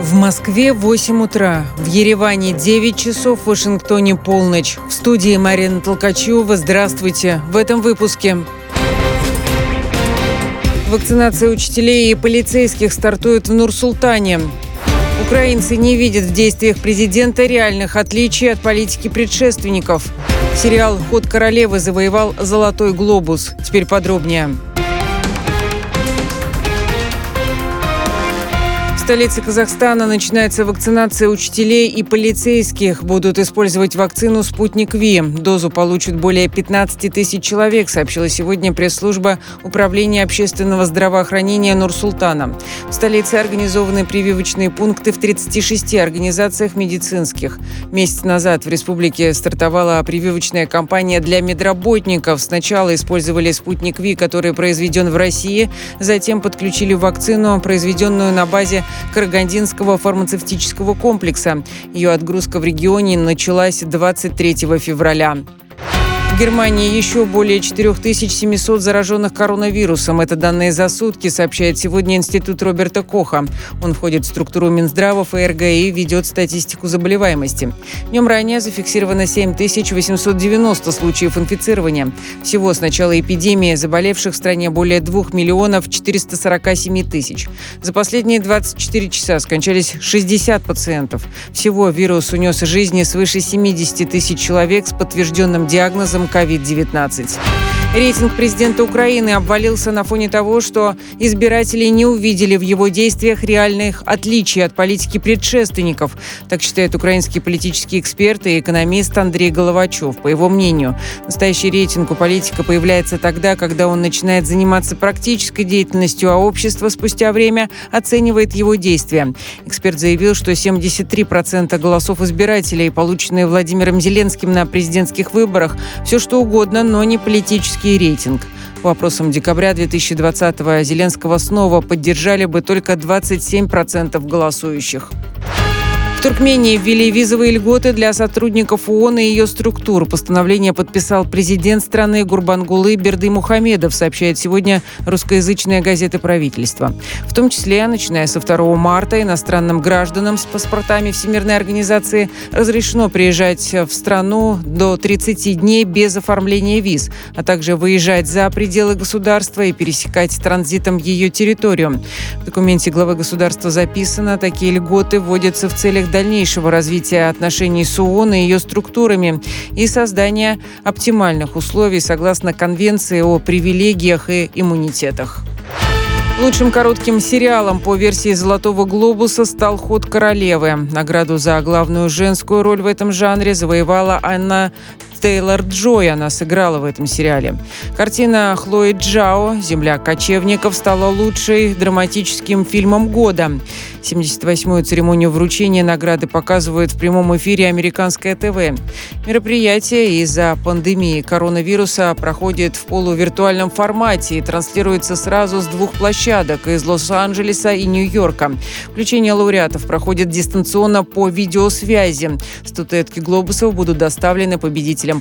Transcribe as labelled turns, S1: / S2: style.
S1: В Москве 8 утра, в Ереване 9 часов, в Вашингтоне полночь. В студии Марина Толкачева. Здравствуйте. В этом выпуске. Вакцинация учителей и полицейских стартует в Нур-Султане. Украинцы не видят в действиях президента реальных отличий от политики предшественников. Сериал «Ход королевы» завоевал «Золотой глобус». Теперь подробнее. В столице Казахстана начинается вакцинация учителей и полицейских. Будут использовать вакцину «Спутник Ви». Дозу получат более 15 тысяч человек, сообщила сегодня пресс-служба Управления общественного здравоохранения Нур-Султана. В столице организованы прививочные пункты в 36 организациях медицинских. Месяц назад в республике стартовала прививочная кампания для медработников. Сначала использовали «Спутник Ви», который произведен в России, затем подключили вакцину, произведенную на базе Карагандинского фармацевтического комплекса. Ее отгрузка в регионе началась 23 февраля. В Германии еще более 4700 зараженных коронавирусом. Это данные за сутки, сообщает сегодня Институт Роберта Коха. Он входит в структуру Минздрава, ФРГ и ведет статистику заболеваемости. Днем ранее зафиксировано 7890 случаев инфицирования. Всего с начала эпидемии заболевших в стране более 2 миллионов 447 тысяч. За последние 24 часа скончались 60 пациентов. Всего вирус унес жизни свыше 70 тысяч человек с подтвержденным диагнозом COVID-19. Рейтинг президента Украины обвалился на фоне того, что избиратели не увидели в его действиях реальных отличий от политики предшественников. Так считает украинский политический эксперт и экономист Андрей Головачев. По его мнению, настоящий рейтинг у политика появляется тогда, когда он начинает заниматься практической деятельностью, а общество спустя время оценивает его действия. Эксперт заявил, что 73% голосов избирателей, полученные Владимиром Зеленским на президентских выборах, все что угодно, но не политический рейтинг. По опросам декабря 2020-го Зеленского снова поддержали бы только 27% голосующих. В Туркмении ввели визовые льготы для сотрудников ООН и ее структур. Постановление подписал президент страны Гурбангулы Бердымухамедов, сообщает сегодня русскоязычная газета правительства. В том числе, начиная со 2 марта, иностранным гражданам с паспортами Всемирной организации разрешено приезжать в страну до 30 дней без оформления виз, а также выезжать за пределы государства и пересекать транзитом ее территорию. В документе главы государства записано, такие льготы вводятся в целях дальнейшего развития отношений с ООН и ее структурами и создания оптимальных условий согласно Конвенции о привилегиях и иммунитетах. Лучшим коротким сериалом по версии «Золотого глобуса» стал «Ход королевы». Награду за главную женскую роль в этом жанре завоевала Анна Тейлор-Джой. Она сыграла в этом сериале. Картина Хлои Джао «Земля кочевников» стала лучшей драматическим фильмом года. 78-ю церемонию вручения награды показывают в прямом эфире американское ТВ. Мероприятие из-за пандемии коронавируса проходит в полувиртуальном формате и транслируется сразу с 2 площадок – из Лос-Анджелеса и Нью-Йорка. Включение лауреатов проходит дистанционно по видеосвязи. Статуэтки глобусов будут доставлены победителям